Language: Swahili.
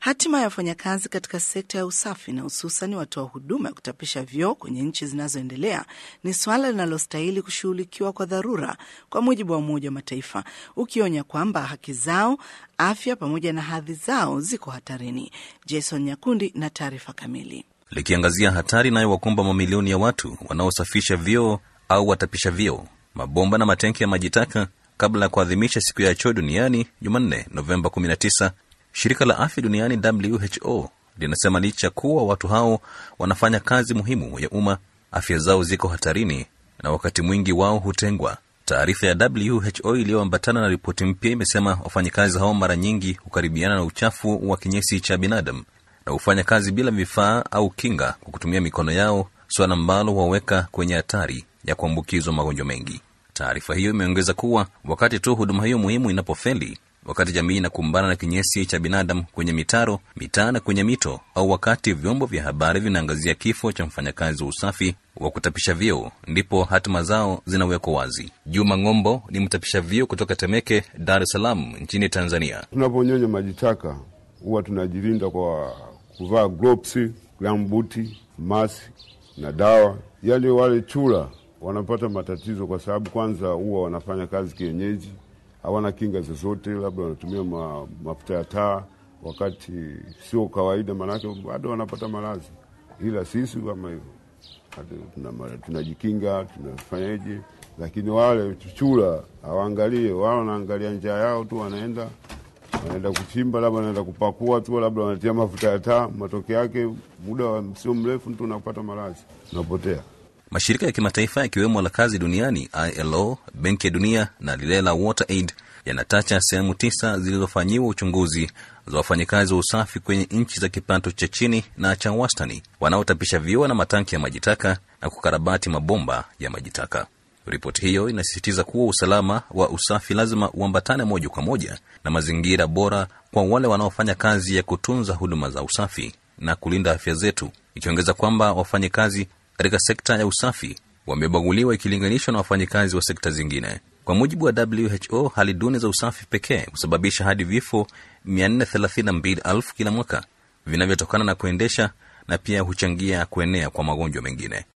Hatima ya wafanyakazi katika sekta ya usafi na hususani watoa huduma ya kutapisha vyoo kwenye nchi zinazoendelea ni suala linalostahili kushughulikiwa kwa dharura, kwa mujibu wa Umoja wa Mataifa, ukionya kwamba haki zao, afya pamoja na hadhi zao ziko hatarini. Jason Nyakundi na taarifa kamili. Likiangazia hatari inayowakumba mamilioni ya watu wanaosafisha vyoo au watapisha vyoo, mabomba na matenki ya maji taka kabla ya kuadhimisha siku ya choo duniani Jumanne, Novemba 19, Shirika la Afya Duniani WHO linasema licha kuwa watu hao wanafanya kazi muhimu ya umma, afya zao ziko hatarini na wakati mwingi wao hutengwa. Taarifa ya WHO iliyoambatana na ripoti mpya imesema wafanyakazi hao mara nyingi hukaribiana na uchafu wa kinyesi cha binadamu na hufanya kazi bila vifaa au kinga kwa kutumia mikono yao, swala ambalo waweka kwenye hatari ya kuambukizwa magonjwa mengi. Taarifa hiyo imeongeza kuwa wakati tu huduma hiyo muhimu inapofeli, wakati jamii inakumbana na kinyesi cha binadamu kwenye mitaro, mitaa na kwenye mito, au wakati vyombo vya habari vinaangazia kifo cha mfanyakazi wa usafi wa kutapisha vyoo, ndipo hatima zao zinawekwa wazi. Juma Ngombo ni mtapisha vyoo kutoka Temeke, Dar es Salaam nchini Tanzania. Tunaponyonya maji taka huwa tunajilinda kwa kuvaa gloves, gumbuti, mask na dawa. Yale wale chura wanapata matatizo kwa sababu kwanza huwa wanafanya kazi kienyeji, hawana kinga zozote, labda wanatumia mafuta ya taa wakati sio kawaida, manake bado wanapata maradhi. Ila sisi kama hivyo tunajikinga, tunafanyaje? Lakini wale chura hawaangalie, wao wanaangalia njaa yao tu, wanaenda kuchimba, labda wanaenda kupakua tu, labda wanatia mafuta ya taa, matokeo yake muda sio mrefu mtu unapata maradhi, unapotea. Mashirika ya kimataifa yakiwemo la kazi duniani ILO, Benki ya Dunia na lile la WaterAid yanatacha sehemu 9 zilizofanyiwa uchunguzi za wafanyakazi wa usafi kwenye nchi za kipato cha chini na cha wastani wanaotapisha vyoo na matanki ya maji taka na kukarabati mabomba ya maji taka. Ripoti hiyo inasisitiza kuwa usalama wa usafi lazima uambatane moja kwa moja na mazingira bora kwa wale wanaofanya kazi ya kutunza huduma za usafi na kulinda afya zetu, ikiongeza kwamba wafanyakazi katika sekta ya usafi wamebaguliwa ikilinganishwa na wafanyakazi wa sekta zingine. Kwa mujibu wa WHO, hali duni za usafi pekee husababisha hadi vifo 432,000 kila mwaka vinavyotokana na kuendesha, na pia huchangia kuenea kwa magonjwa mengine.